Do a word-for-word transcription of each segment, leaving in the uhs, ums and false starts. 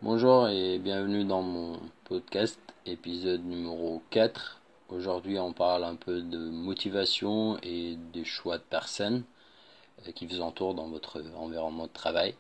Bonjour et bienvenue dans mon podcast, épisode numéro quatre. Aujourd'hui, on parle un peu de motivation et des choix de personnes euh, qui vous entourent dans votre environnement de travail.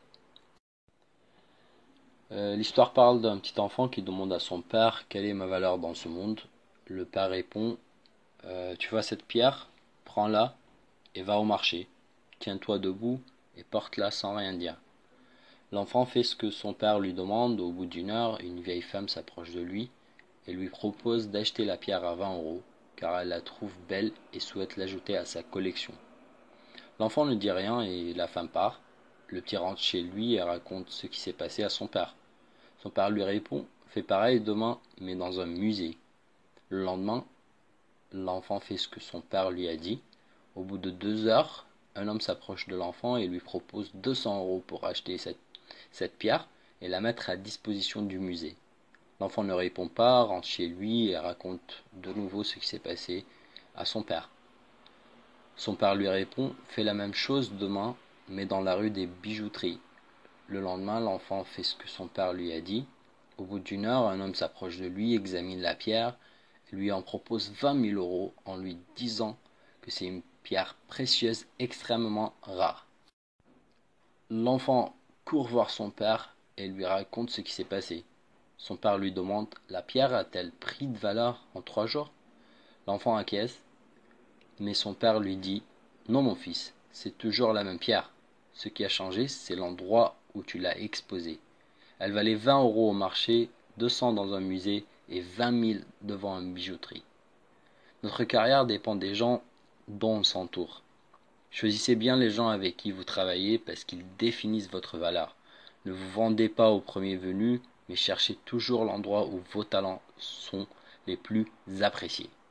Euh, L'histoire parle d'un petit enfant qui demande à son père quelle est ma valeur dans ce monde. Le père répond euh, Tu vois cette pierre? Prends-la et va au marché. Tiens-toi debout et porte-la sans rien dire. L'enfant fait ce que son père lui demande. Au bout d'une heure, une vieille femme s'approche de lui et lui propose d'acheter la pierre à vingt euros, car elle la trouve belle et souhaite l'ajouter à sa collection. L'enfant ne dit rien et la femme part. Le petit rentre chez lui et raconte ce qui s'est passé à son père. Son père lui répond Fais pareil demain, mais dans un musée. Le lendemain, l'enfant fait ce que son père lui a dit. Au bout de deux heures, un homme s'approche de l'enfant et lui propose deux cents euros pour acheter cette, cette pierre et la mettre à disposition du musée. L'enfant ne répond pas, rentre chez lui et raconte de nouveau ce qui s'est passé à son père. Son père lui répond Fais la même chose demain, mais dans la rue des bijouteries. Le lendemain, l'enfant fait ce que son père lui a dit. Au bout d'une heure, un homme s'approche de lui, examine la pierre et lui en propose vingt mille euros en lui disant que c'est une pierre précieuse extrêmement rare. L'enfant court voir son père et lui raconte ce qui s'est passé. Son père lui demande La pierre a-t-elle pris de valeur en trois jours? L'enfant acquiesce, mais son père lui dit Non, mon fils, c'est toujours la même pierre. Ce qui a changé, c'est l'endroit où tu l'as exposée. Elle valait vingt euros au marché, deux cents dans un musée et vingt mille devant une bijouterie. Notre carrière dépend des gens dont on s'entoure. Choisissez bien les gens avec qui vous travaillez parce qu'ils définissent votre valeur. Ne vous vendez pas au premier venu, mais cherchez toujours l'endroit où vos talents sont les plus appréciés.